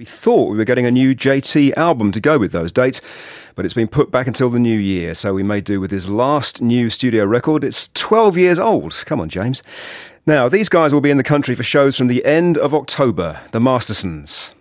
We thought we were getting a new JT album to go with those dates, but it's been put back until the new year, so we may do with his last new studio record. It's 12 years old. Come on, James. Now, these guys will be in the country for shows from the end of October, the Mastersons.